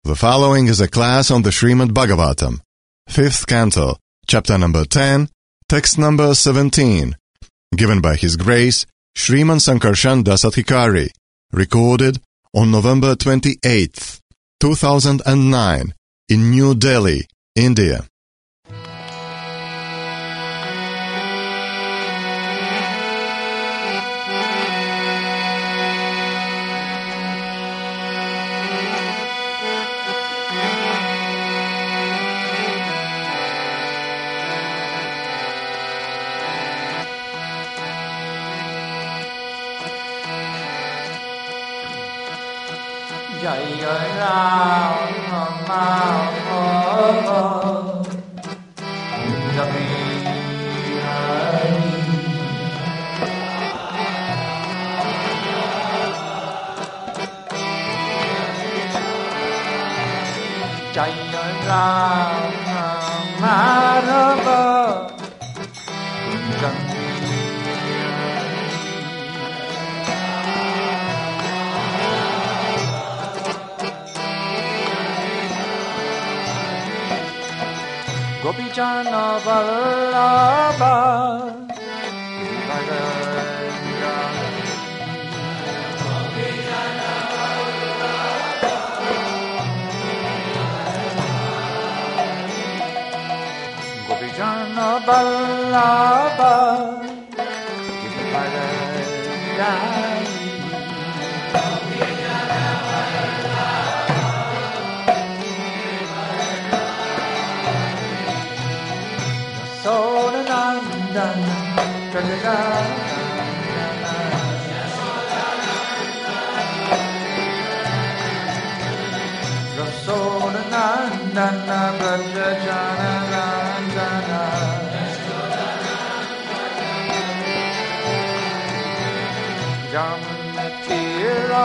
The following is a class on the Srimad Bhagavatam, 5th Canto, Chapter number 10, Text number 17, given by His Grace, Shriman Sankarshan Dasathikari, recorded on November 28th, 2009, in New Delhi, India. Jai Ram Madhava Gopijana Vallabha Gopijana Vallabha Sodanandana Rasodanandana Brajajanarandana Jamunatira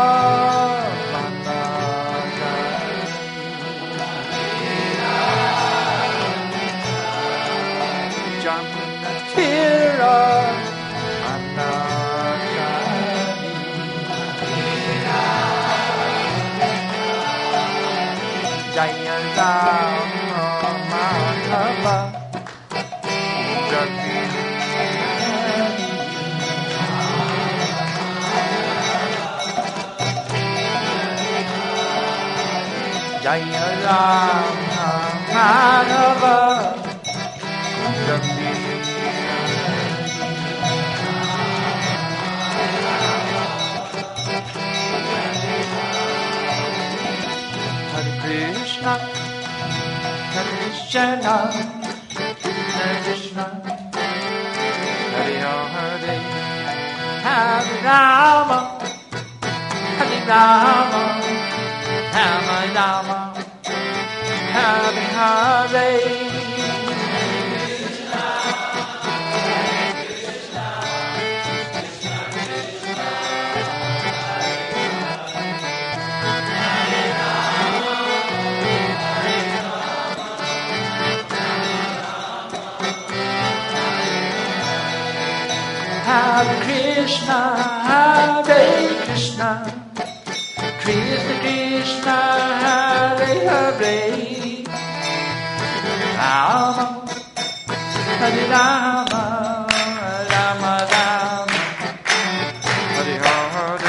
Jamunatira Jaya Rama Madhava Jaya Rama Madhava Krishna, Krishna, Krishna, Hare Hare, Hare Rama, Hare Rama, Rama Rama, Hare Hare. Hare Krishna, Hare Krishna, Krishna Krishna, Hare Hare, Rama, Hare Rama, Rama Rama, Hare Hare.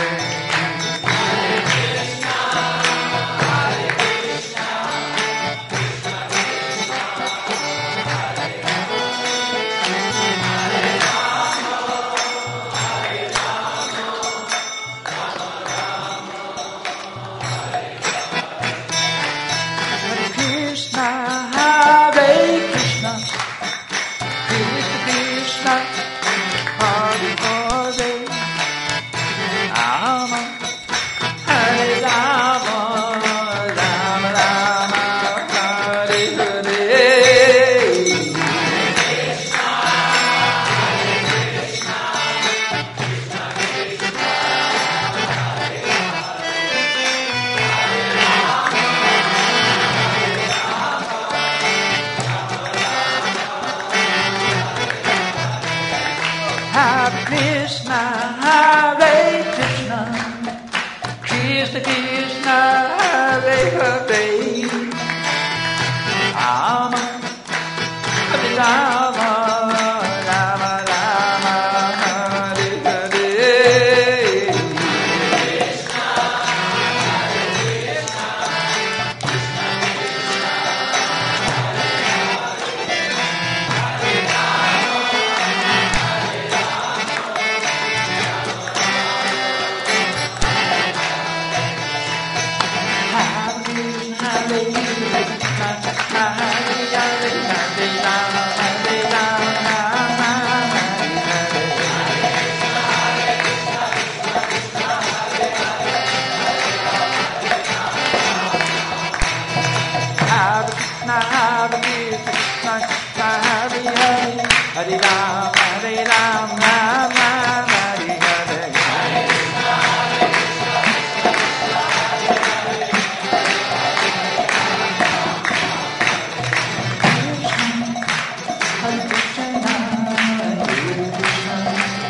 Hare Krishna, Hare Krishna, Krishna Krishna, Hare Hare. Hare Ram, Hare Ram, Ram Ram, Hare Hare. Hare Krishna, Hare Krishna,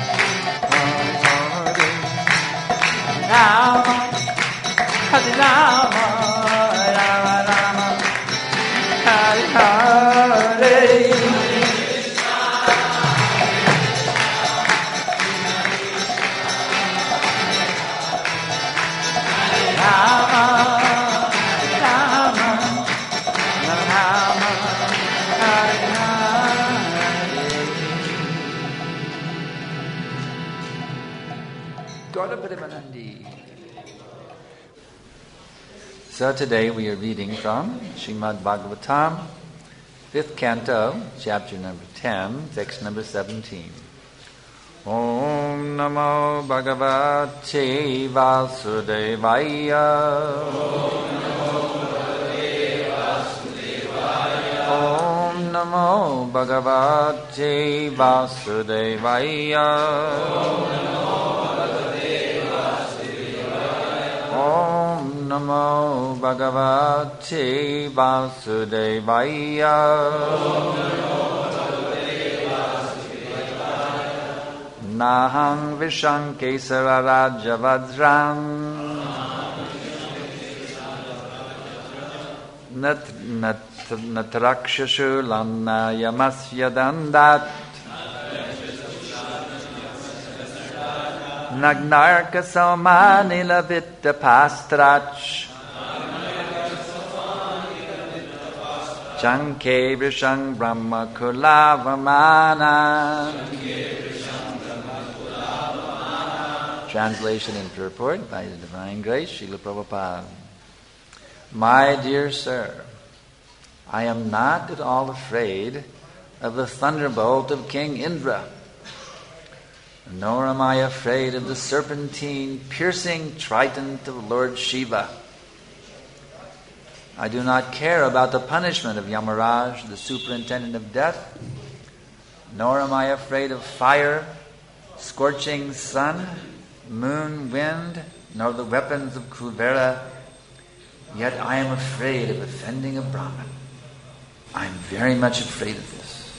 Rama, Hare Rama, Rama Rama, Hare Hare. So today we are reading from Srimad Bhagavatam, 5th canto, chapter number 10, text number 17. Om Namo Bhagavate Vasudevaya. Om Namo Bhagavate Vasudevaya. Om Namo Bhagavate Vasudevaya. Nahang Vishang Kesara Rajavajram Natrakshashu Lamna Yamasya Dandat Nagnarka Somanila Vitta Pastrach Chanke Vishang Brahma Kulavamana. Translation and purport by the Divine Grace, Srila Prabhupada. My dear sir, I am not at all afraid of the thunderbolt of King Indra, nor am I afraid of the serpentine, piercing trident of Lord Shiva. I do not care about the punishment of Yamaraj, the superintendent of death, nor am I afraid of fire, scorching sun, moon, wind, nor the weapons of Kuvera, yet I am afraid of offending a Brahmin. I am very much afraid of this.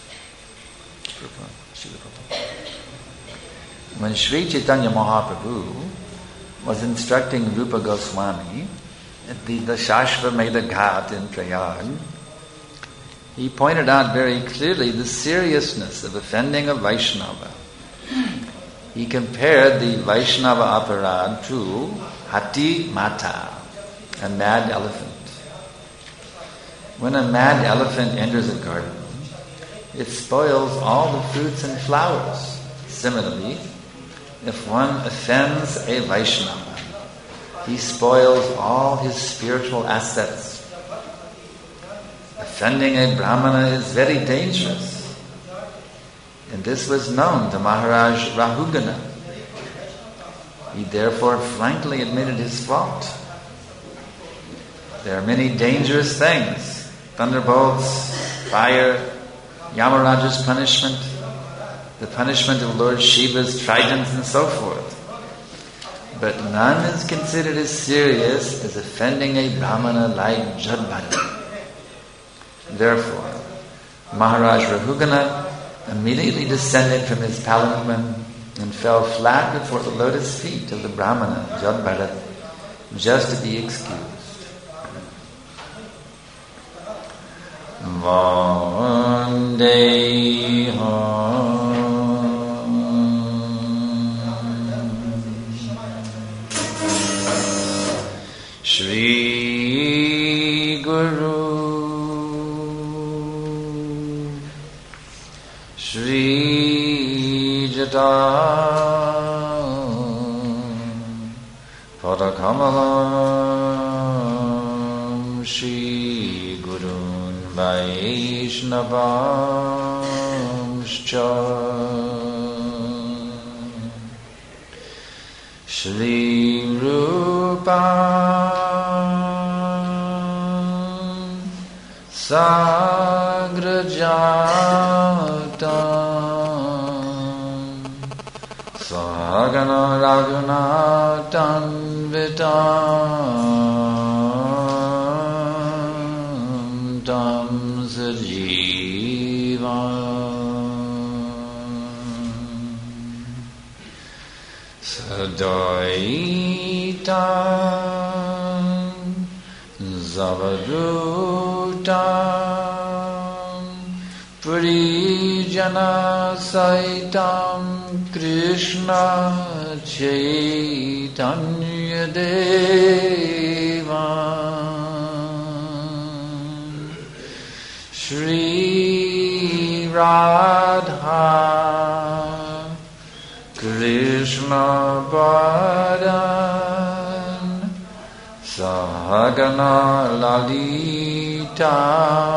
When Sri Chaitanya Mahaprabhu was instructing Rupa Goswami at the Dashashvamedha Ghat in Prayag, he pointed out very clearly the seriousness of offending a Vaishnava. He compared the Vaishnava aparad to Hati Mata, a mad elephant. When a mad elephant enters a garden, it spoils all the fruits and flowers. Similarly, if one offends a Vaishnava, he spoils all his spiritual assets. Offending a Brahmana is very dangerous. And this was known to Maharaj Rahugana. He therefore frankly admitted his fault. There are many dangerous things: thunderbolts, fire, Yamaraja's punishment, the punishment of Lord Shiva's tridents, and so forth. But none is considered as serious as offending a Brahmana like Jadbhara. Therefore, Maharaj Rahugana immediately descended from his palanquin and fell flat before the lotus feet of the Brahmana, Jadbharat, just to be excused. Vandeham Shri Guru Shri Jata Padakamalam Shri Vaishnavamscha Shri Rupa Sagrajatam Sahagana Raghunatan Vitam Tam Sajivam Sadaitam Zavadutam Purijana Saitam Krishna Chaitanya Devam Shri Radha Krishna Padan Sahagana Lalita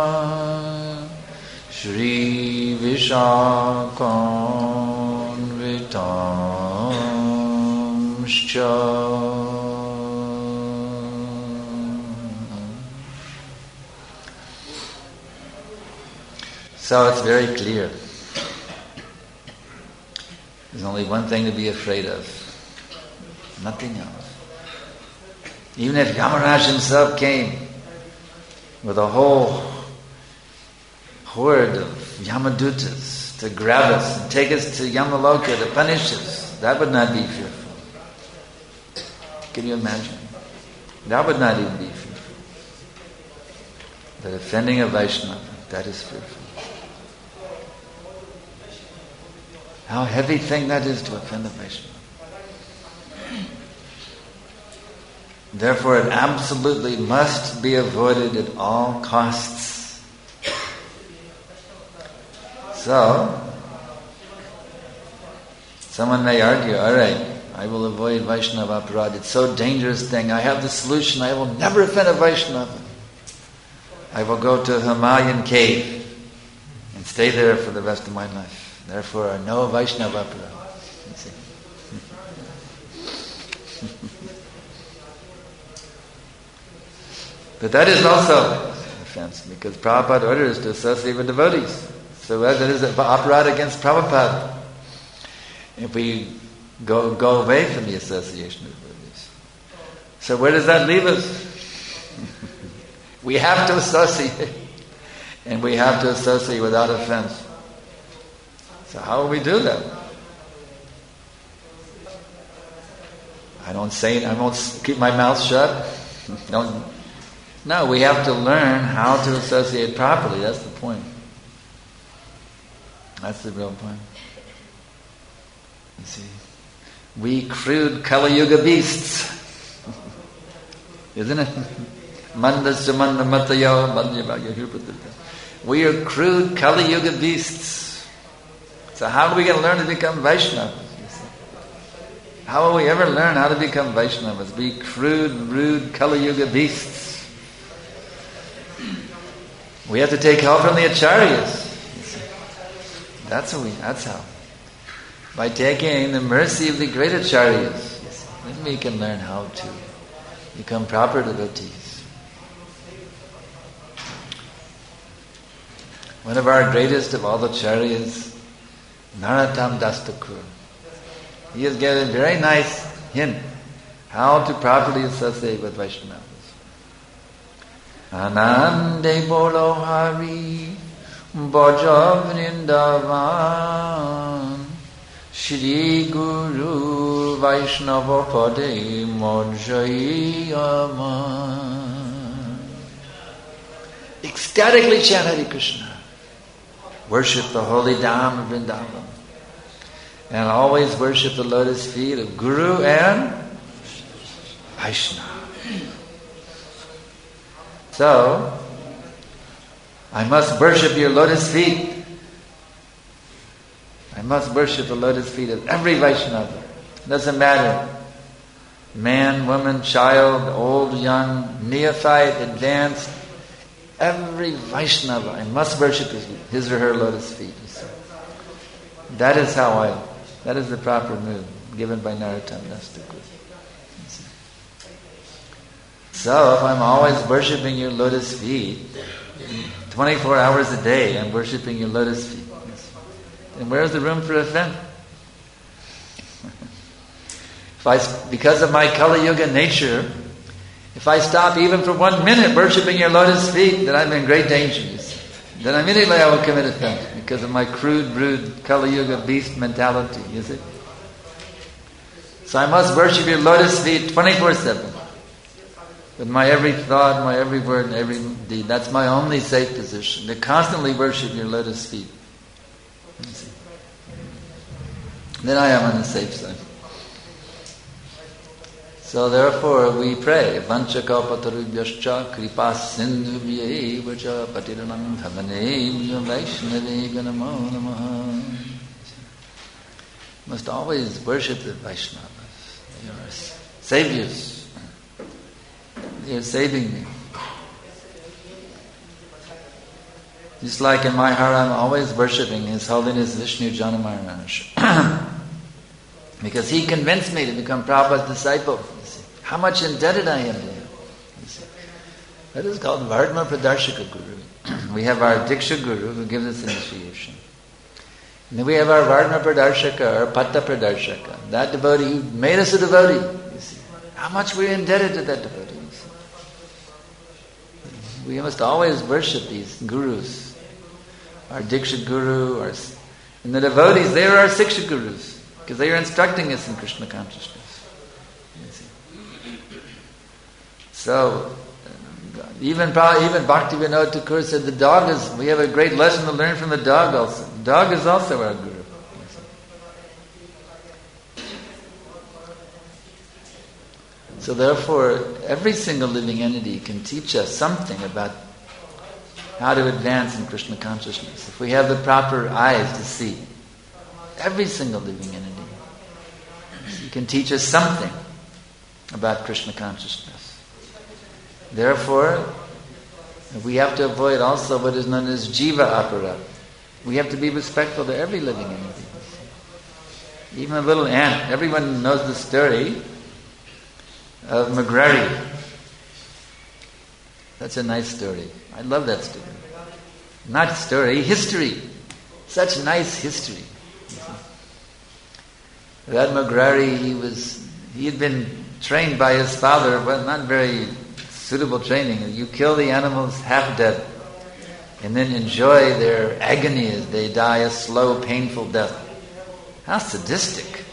Shri Vishakanvitamscha. So it's very clear. There's only one thing to be afraid of. Nothing else. Even if Yamaraj himself came with a whole horde of Yamadutas to grab us and take us to Yamaloka to punish us, that would not be fearful. Can you imagine? That would not even be fearful. But offending a Vaishnava, that is fearful. How heavy thing that is to offend a Vaishnava. Therefore, it absolutely must be avoided at all costs. So, someone may argue, all right, I will avoid Vaishnava aparad. It's so dangerous thing. I have the solution. I will never offend a Vaishnava. I will go to a Himalayan cave and stay there for the rest of my life. Therefore, no Vaishnava aparad. But that is also an offense, because Prabhupada orders to associate with devotees. So that is an aparad against Prabhupada if we go away from the association with devotees. So where does that leave us? We have to associate, and we have to associate without offense. So how will we do that? I won't keep my mouth shut. No, we have to learn how to associate properly. That's the point. That's the real point. You see, we crude Kali Yuga beasts, isn't it? We are crude Kali Yuga beasts. So how are we going to learn to become Vaishnavas? How will we ever learn how to become Vaishnavas? Be crude, rude Kali Yuga beasts. We have to take help from the acharyas. That's how. By taking the mercy of the great acharyas, then we can learn how to become proper devotees. One of our greatest of all the acharyas, Narottam Das Thakur, he has given a very nice hint how to properly associate with Vaishnavas. Anande bolo hari Bhaja Vrindavan Shri Guru Vaishnava Pade Mojayaman. Ecstatically chant Hare Krishna. Worship the holy Dham of Vrindavan. And always worship the lotus feet of Guru and Vaishnava. So, I must worship your lotus feet. I must worship the lotus feet of every Vaishnava. Doesn't matter. Man, woman, child, old, young, neophyte, advanced. Every Vaishnava, I must worship his or her lotus feet. You see. That is the proper mood given by Narottam Das Thakur. So if I'm always worshipping your lotus feet, 24 hours a day I'm worshipping your lotus feet, then where's the room for offense? Because of my Kali Yuga nature, if I stop even for 1 minute worshipping your lotus feet, then I'm in great danger. Then immediately I will commit offense because of my crude, rude Kali Yuga beast mentality. You see? So I must worship your lotus feet 24/7. With my every thought, my every word, and every deed. That's my only safe position. To constantly worship your lotus feet. You see? Then I am on the safe side. So therefore we pray, Vanchakalpatarubhyascha kripa sindhubhyevacha patiranam dhamanebhyo vaishnave ganamo namaha. Must always worship the Vaishnavas. They are saviors. They are saving me. Just like in my heart, I'm always worshipping His Holiness Vishnu Jana Maharaj. Because he convinced me to become Prabhupada's disciple. You see. How much indebted I am to him. You see. That is called Vardhana Pradarshaka Guru. We have our Diksha Guru who gives us initiation. And then we have our Vardhana Pradarshaka or Patta Pradarshaka. That devotee who made us a devotee. You see. How much we're indebted to that devotee. You see. We must always worship these gurus. Our Diksha Guru, and the devotees, they are our Siksha Gurus. Because they are instructing us in Krishna consciousness. You see. So, even Bhaktivinoda Thakur said we have a great lesson to learn from the dog also. The dog is also our guru. So therefore, every single living entity can teach us something about how to advance in Krishna consciousness. If we have the proper eyes to see. Every single living entity. He can teach us something about Krishna consciousness. Therefore, we have to avoid also what is known as jiva apara. We have to be respectful to every living entity. Even a little ant. Everyone knows the story of McGrary. That's a nice story. I love that story. Not story, history. Such nice history. That McGrary, he had been trained by his father, but not very suitable training. You kill the animals half dead, and then enjoy their agony as they die a slow, painful death. How sadistic.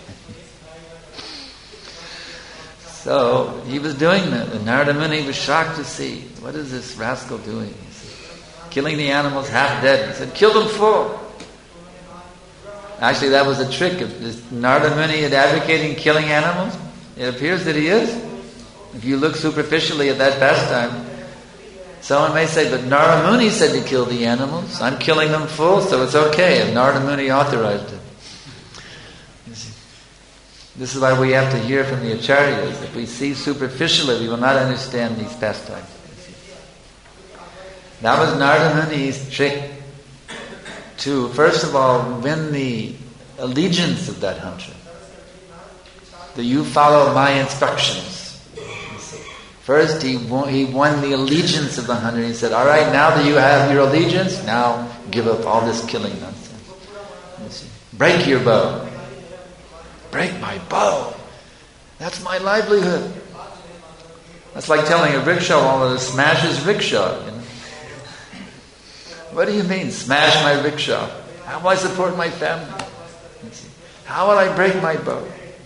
So he was doing that, and Narada Muni was shocked to see, what is this rascal doing? He said, killing the animals half dead. He said, kill them full. Actually, that was a trick. Is Narada Muni advocating killing animals? It appears that he is. If you look superficially at that pastime, someone may say, but Narada Muni said to kill the animals. I'm killing them full, so it's okay if Narada Muni authorized it. You see. This is why we have to hear from the acharyas. If we see superficially, we will not understand these pastimes. That was Narada Muni's trick. To, first of all, win the allegiance of that hunter. That you follow my instructions. First, he won the allegiance of the hunter. He said, all right, now that you have your allegiance, now give up all this killing nonsense. Break your bow. Break my bow. That's my livelihood. That's like telling a rickshaw owner to smash his rickshaw. You know? What do you mean, smash my rickshaw? How will I support my family? How will I break my bow?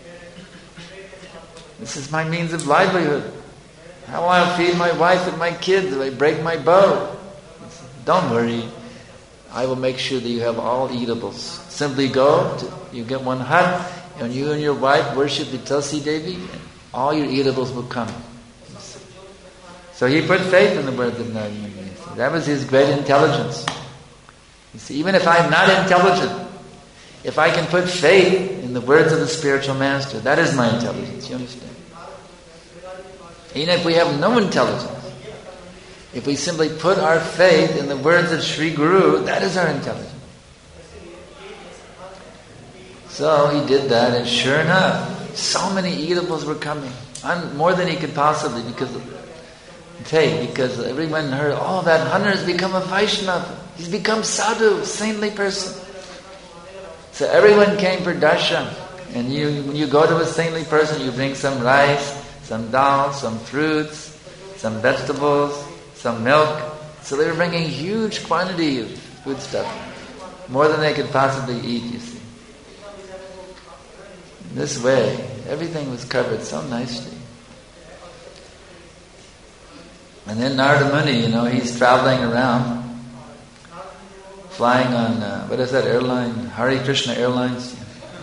This is my means of livelihood. How will I feed my wife and my kids if I break my bow? Don't worry. I will make sure that you have all eatables. Simply you get one hut, and you and your wife worship the Tulsi Devi, and all your eatables will come. So he put faith in the words of Narada Muni. That was his great intelligence. You see, even if I'm not intelligent, if I can put faith in the words of the spiritual master, that is my intelligence, you understand? Even if we have no intelligence, If we simply put our faith in the words of Sri Guru, that is our intelligence. So he did that, and sure enough, so many eatables were coming. More than he could possibly take, because everyone heard, that Hunter has become a Vaishnava. He's become sadhu, saintly person. So everyone came for darshan. And when you go to a saintly person, you bring some rice, some dal, some fruits, some vegetables, some milk. So they were bringing huge quantity of food stuff, more than they could possibly eat, you see. In this way, everything was covered so nicely. And then Narada Muni, he's traveling around, flying on, what is that airline? Hare Krishna Airlines.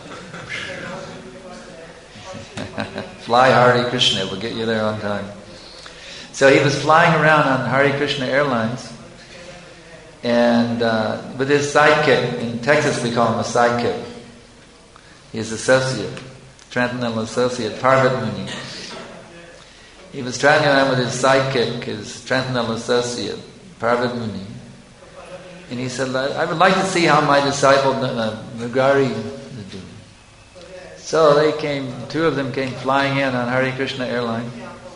Fly Hare Krishna, it will get you there on time. So he was flying around on Hare Krishna Airlines, and with his sidekick. In Texas we call him a sidekick. His associate, transcendental associate, Parvat Muni. He was traveling around with his sidekick, his transcendental associate, Parvat Muni. And he said, I would like to see how my disciple Mrigari is doing. So two of them came flying in on Hare Krishna Airline.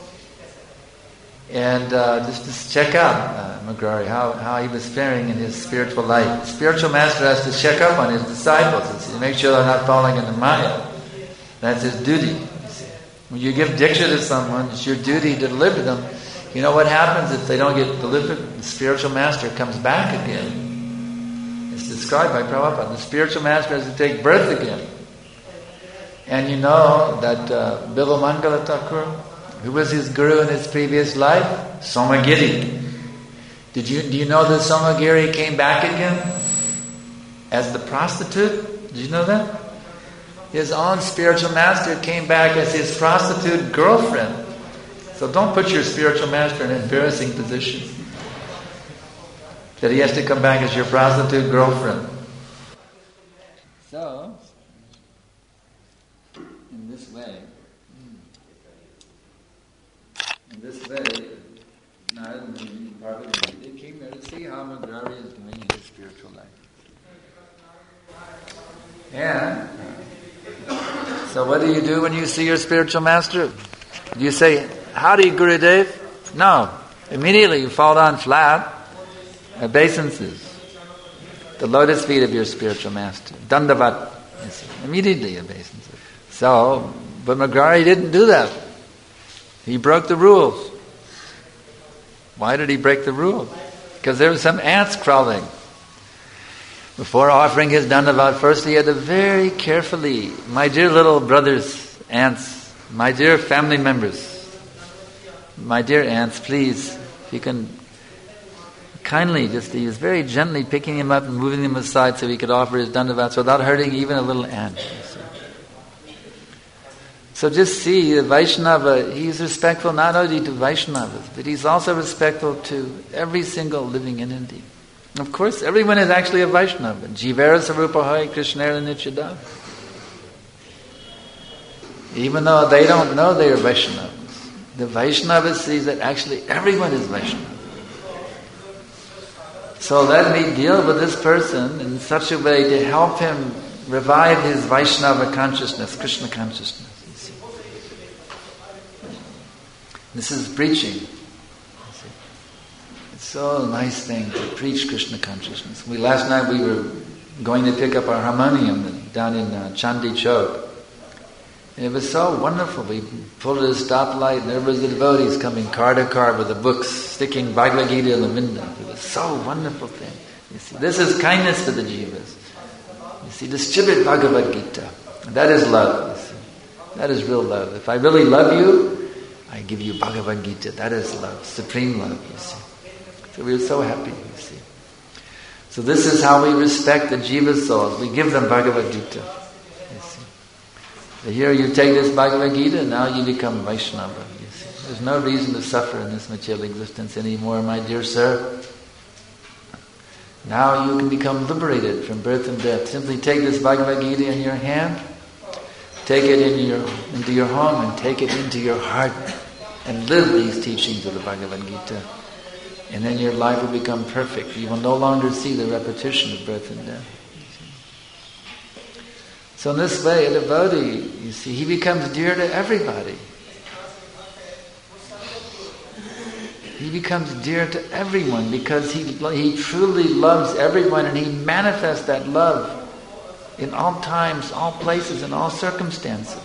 And just to check out Mrigari, how he was faring in his spiritual life. The spiritual master has to check up on his disciples to make sure they're not falling into Maya. That's his duty. When you give diksha to someone, it's your duty to deliver them. You know what happens if they don't get delivered? The spiritual master comes back again. It's described by Prabhupada. The spiritual master has to take birth again. And you know that Bilvamangala Thakur, who was his guru in his previous life? Somagiri. Do you know that Somagiri came back again as the prostitute? Did you know that? His own spiritual master came back as his prostitute girlfriend. So don't put your spiritual master in an embarrassing position that he has to come back as your prostitute girlfriend. So, in this way, Narada Muni and Parvati, they came there to see how Mrigari is doing in his spiritual life. And so what do you do when you see your spiritual master? Do you say, "Howdy, Gurudev"? No. Immediately you fall down flat, obeisances, the lotus feet of your spiritual master. Dandavat. Immediately obeisances. So, but Mrigari didn't do that. He broke the rules. Why did he break the rule? Because there were some ants crawling. Before offering his dandavat, first he had to very carefully, my dear little brothers, aunts, my dear family members, my dear aunts, please, if you can kindly he was very gently picking him up and moving him aside so he could offer his dandavats without hurting even a little ant. So just see, the Vaishnava, he's respectful not only to Vaishnavas, but he's also respectful to every single living entity. Of course, everyone is actually a Vaishnava. Jivera Sarupahai Krishnera Nityada. Even though they don't know they are Vaishnavas, the Vaishnava sees that actually everyone is Vaishnava. So let me deal with this person in such a way to help him revive his Vaishnava consciousness, Krishna consciousness. You see. This is preaching. So nice thing to preach Krishna consciousness. Last night we were going to pick up our harmonium down in Chandi Chowk. And it was so wonderful. We pulled at a stoplight and there was the devotees coming car to car with the books, sticking Bhagavad Gita in the window. It was so wonderful thing. You see, this is kindness to the jivas. You see, distribute Bhagavad Gita. And that is love. You see. That is real love. If I really love you, I give you Bhagavad Gita. That is love, supreme love, you see. So we were so happy, you see. So this is how we respect the jiva souls. We give them Bhagavad Gita. You see. So here you take this Bhagavad Gita and now you become Vaishnava. You see. There's no reason to suffer in this material existence anymore, my dear sir. Now you can become liberated from birth and death. Simply take this Bhagavad Gita in your hand, take it into your home and take it into your heart and live these teachings of the Bhagavad Gita. And then your life will become perfect. You will no longer see the repetition of birth and death. So in this way, a devotee, you see, he becomes dear to everybody. He becomes dear to everyone because he truly loves everyone, and he manifests that love in all times, all places, in all circumstances.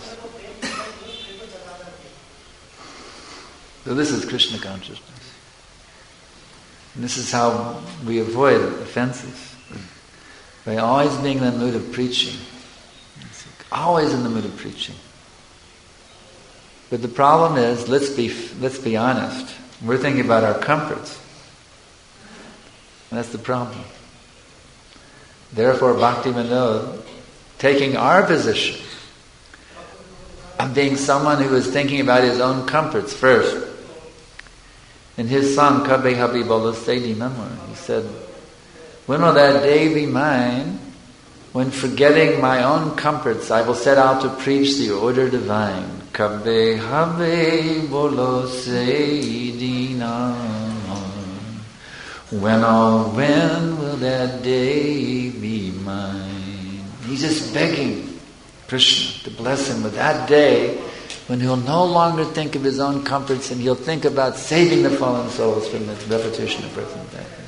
So this is Krishna consciousness. And this is how we avoid offenses. By always being in the mood of preaching. Always in the mood of preaching. But the problem is, let's be honest. We're thinking about our comforts. That's the problem. Therefore, Bhakti Vinod, taking our position of being someone who is thinking about his own comforts first. In his song, Kabhi Habhi Bolo Sedi Namar, he said, when will that day be mine, when forgetting my own comforts, I will set out to preach the order divine. Kabhi Habhi Bolo Sedi Namar. When will that day be mine? He's just begging Krishna to bless him with that day when he'll no longer think of his own comforts and he'll think about saving the fallen souls from the repetition of birth and death.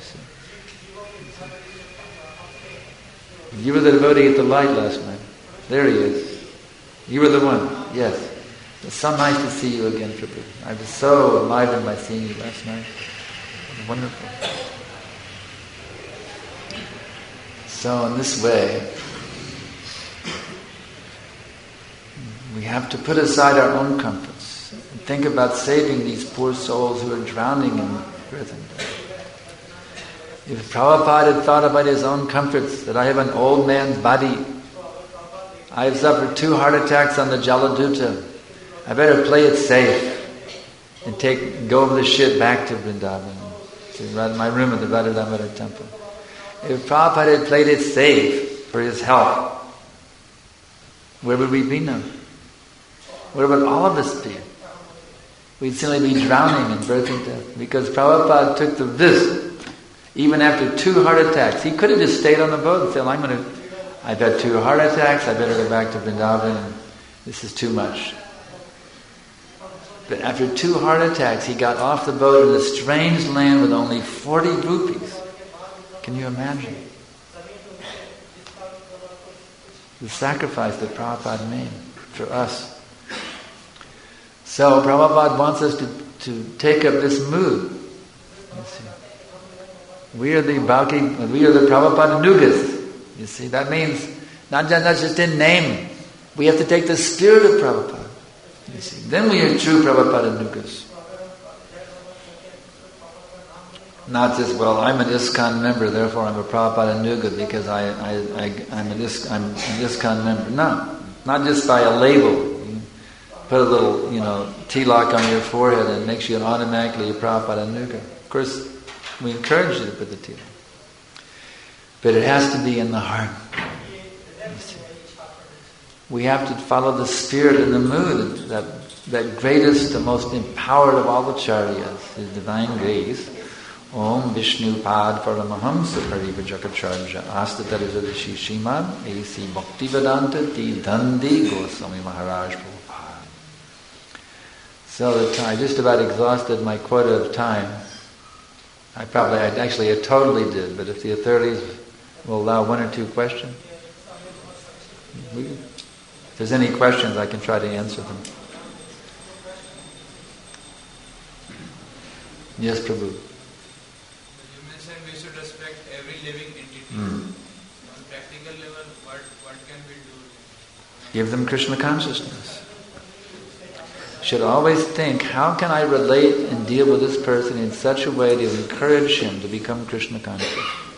You were the devotee at the light last night. There he is. You were the one. Yes. It's so nice to see you again, Prabhu. I was so enlivened by seeing you last night. Wonderful. So in this way, we have to put aside our own comforts and think about saving these poor souls who are drowning in birth and death. If Prabhupada had thought about his own comforts, that I have an old man's body, I have suffered 2 heart attacks on the Jaladuta, I better play it safe and go over the shit back to Vrindavan, to my room at the Radha Damodar temple. If Prabhupada had played it safe for his health, where would we be now? Where would all of us be? We'd simply be drowning in birth and death. Because Prabhupada took the risk, even after 2 heart attacks. He could have just stayed on the boat and said, I've had 2 heart attacks, I better go back to Vrindavan, this is too much. But after 2 heart attacks, he got off the boat in a strange land with only 40 rupees. Can you imagine? The sacrifice that Prabhupada made for us. So Prabhupada wants us to take up this mood. You see. We are the Prabhupada Nugas. You see, that means not just in name. We have to take the spirit of Prabhupada. You see, then we are true Prabhupada Nugas. Not just, I'm an ISKCON member, therefore I'm a Prabhupada Nuga because I'm an ISKCON member. No, not just by a label. You put a little, tilak on your forehead and it makes you automatically a Prabhupada Nuga. Of course, we encourage you to put the tilak. But it has to be in the heart. We have to follow the spirit and the mood, that greatest, the most empowered of all the acharyas, His divine grace. Om Vishnu Pad Paramahamsa Parivajakacarya Astatarisadhishi Shimad A.C. Bhaktivedanta Ti Dandi Goswami Maharaj Prabhupada. So I just about exhausted my quota of time. I totally did, but if the authorities will allow 1 or 2 questions. If there's any questions, I can try to answer them. Yes, Prabhu. On practical level, what can we do? Give them Krishna consciousness. Should always think, how can I relate and deal with this person in such a way to encourage him to become Krishna conscious?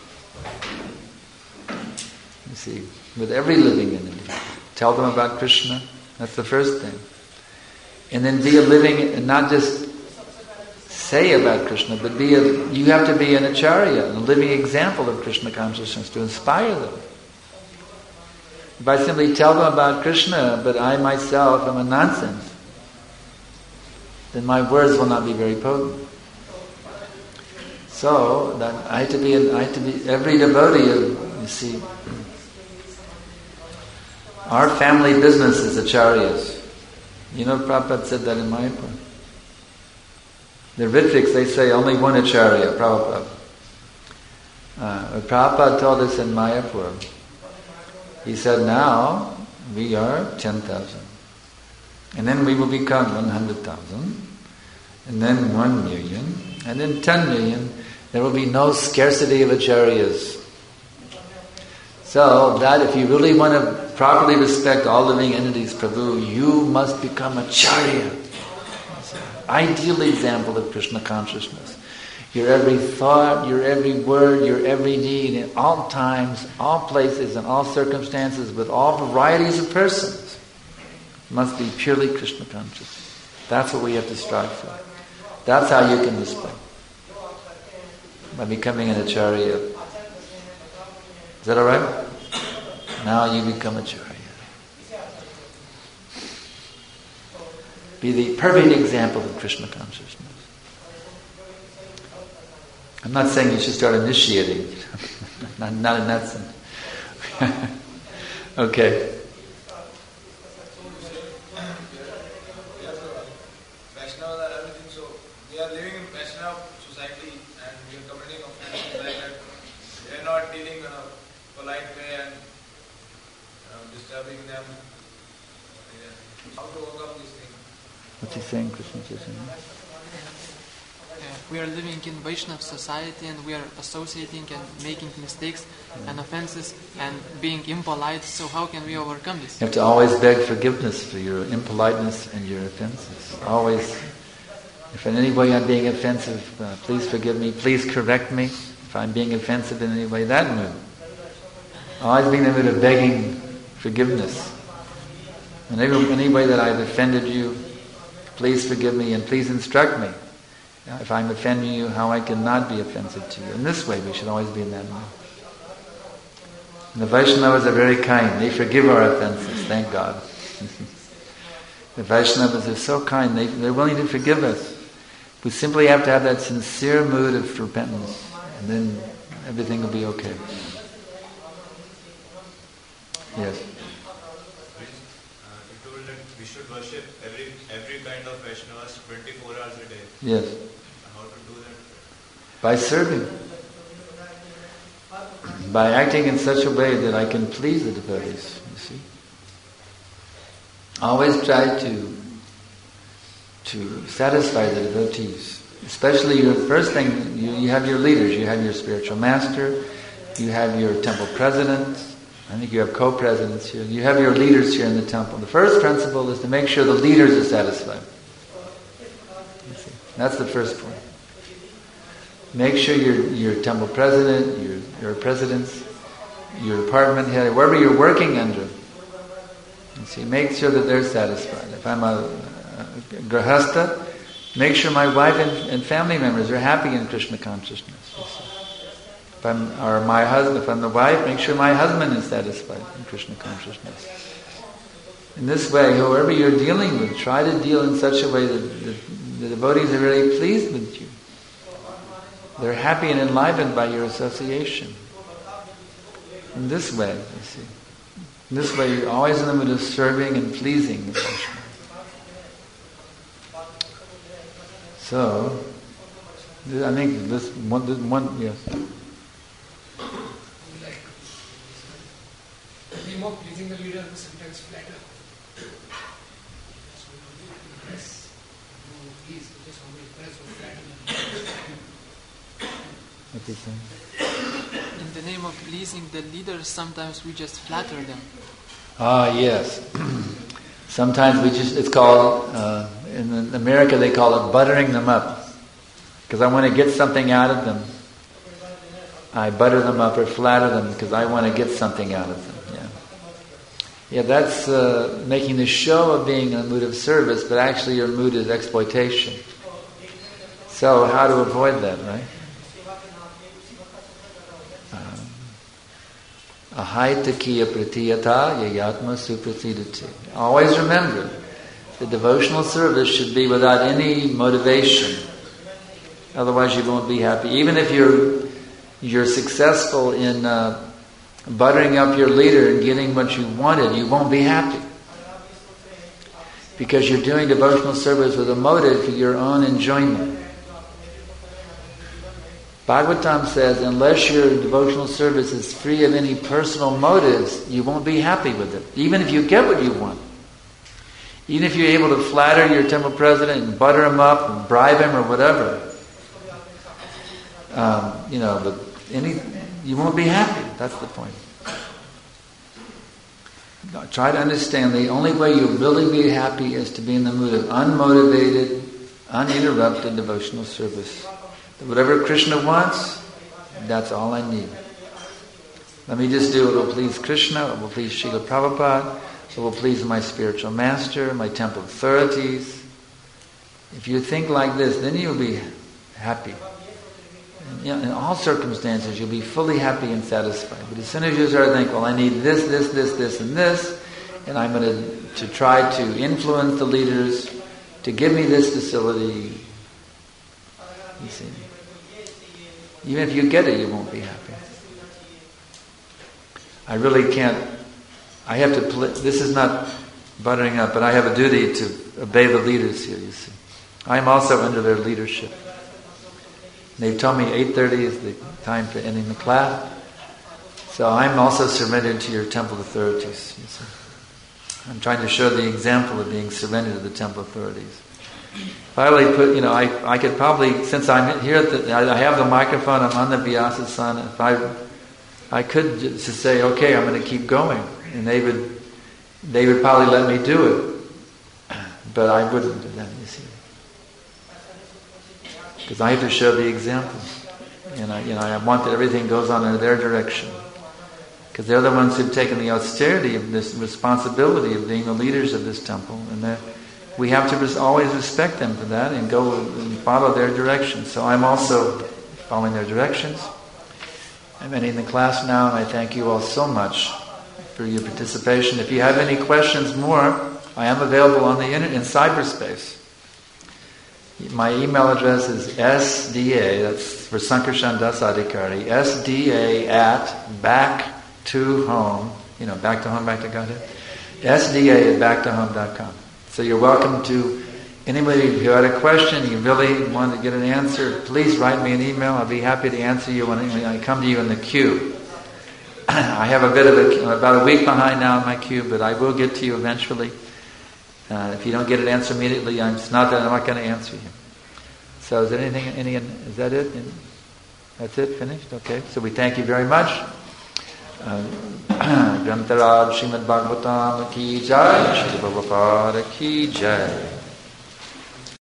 You see, with every living entity. Tell them about Krishna. That's the first thing. And then be a living, and not just say about Krishna, but you have to be an acharya, a living example of Krishna consciousness to inspire them. If I simply tell them about Krishna, but I myself am a nonsense, then my words will not be very potent. So that I had to be every devotee. You see, our family business is acharyas. You know, Prabhupada said that in Mayapur. The Ritvik, they say only one acharya, Prabhupada. Prabhupada told us in Mayapur. He said, now we are 10,000. And then we will become 100,000. And then 1 million. And then 10 million. There will be no scarcity of acharyas. So that if you really want to properly respect all living entities, Prabhu, you must become acharya. Ideal example of Krishna consciousness. Your every thought, your every word, your every deed, in all times, all places, in all circumstances, with all varieties of persons, must be purely Krishna conscious. That's what we have to strive for. That's how you can respect. By becoming an acharya. Is that alright? Now you become acharya. Be the perfect example of Krishna consciousness. I'm not saying you should start initiating. not in that sense. Okay. Vaishnavas are everything, so we are living in Vaishnava society and we are committing offenses like that. We are not dealing in a polite way and disturbing them. How to overcome these things? What's he saying, Krishna Chaitanya? We are living in Vaishnava society and we are associating and making mistakes and offenses and being impolite. So how can we overcome this? You have to always beg forgiveness for your impoliteness and your offenses. Always. If in any way I'm being offensive, please forgive me. Please correct me. If I'm being offensive in any way, that mood. Always being in the mood of begging forgiveness. In any way that I've offended you, please forgive me and please instruct me. If I'm offending you, how I cannot be offensive to you. In this way, we should always be in that mood. And the Vaishnavas are very kind. They forgive our offenses, thank God. The Vaishnavas are so kind. They're willing to forgive us. We simply have to have that sincere mood of repentance. And then everything will be okay. Yes? You told that we should worship every kind of Vaishnavas 24 hours a day. Yes. How to do that? By serving. By acting in such a way that I can please the devotees, you see. Always try to satisfy the devotees. Especially your first thing, you have your leaders. You have your spiritual master. You have your temple president. I think you have co-presidents here. You have your leaders here in the temple. The first principle is to make sure the leaders are satisfied. That's the first point. Make sure your temple president, your presidents, your department head, wherever you're working under, you see, make sure that they're satisfied. If I'm a grahastha, make sure my wife and family members are happy in Krishna consciousness. If I'm the wife, make sure my husband is satisfied in Krishna consciousness. In this way, whoever you're dealing with, try to deal in such a way that the devotees are really pleased with you. They're happy and enlivened by your association. In this way, you see. In this way, you're always in the mood of serving and pleasing the Krishna. So, I think this one, yes. The aim of pleasing the leader is sometimes flatter. Impress. Please, just want to impress or flatter. What's he saying? In the name of pleasing the leaders, sometimes we just flatter them. Ah, yes. Sometimes it's called, in America they call it buttering them up. Because I want to get something out of them. I butter them up or flatter them because I want to get something out of them. Yeah, that's making the show of being in a mood of service, but actually your mood is exploitation. So how to avoid that, right? Ahaitakiya pratiyata yayatma suprasidati. Always remember, the devotional service should be without any motivation. Otherwise you won't be happy. Even if you're successful in buttering up your leader and getting what you wanted, you won't be happy. Because you're doing devotional service with a motive for your own enjoyment. Bhagavatam says, unless your devotional service is free of any personal motives, you won't be happy with it. Even if you get what you want. Even if you're able to flatter your temple president and butter him up and bribe him or whatever. You won't be happy. That's the point. Try to understand the only way you'll really be happy is to be in the mood of unmotivated, uninterrupted devotional service. Whatever Krishna wants, that's all I need. Let me just do what will please Krishna, what will please Srila Prabhupada, what will please my spiritual master, my temple authorities. If you think like this, then you'll be happy. In all circumstances, you'll be fully happy and satisfied. But as soon as you start to think, well, I need this, and this, and I'm going to try to influence the leaders to give me this facility, you see, even if you get it, you won't be happy. I really can't. I have to. This is not buttering up, but I have a duty to obey the leaders here. You see, I am also under their leadership. They've told me 8:30 is the time for ending the class. So I'm also surrendered to your temple authorities. You see. I'm trying to show the example of being surrendered to the temple authorities. If I really I could probably, since I'm here, I have the microphone, I'm on the Vyasasana, if I could just say, okay, I'm going to keep going. And they would probably let me do it. But I wouldn't do that, you see. Because I have to show the example. And I want that everything goes on in their direction. Because they're the ones who've taken the austerity of this responsibility of being the leaders of this temple. And we have to always respect them for that and go and follow their directions. So I'm also following their directions. I'm ending the class now, and I thank you all so much for your participation. If you have any questions more, I am available on the internet in cyberspace. My email address is SDA, that's for Sankarshan Das Adhikari, SDA at back to home, back to home, back to Godhead, SDA at backtohome.com. So you're welcome to, anybody, if you had a question, you really want to get an answer, please write me an email. I'll be happy to answer you when I come to you in the queue. I have about a week behind now in my queue, but I will get to you eventually. If you don't get an answer immediately, it's not that I'm not going to answer you. So is there is that it? That's it? Finished? Okay. So we thank you very much. Grantaraj Srimad Bhagavatam ki jai, Shri Prabhupada ki jai.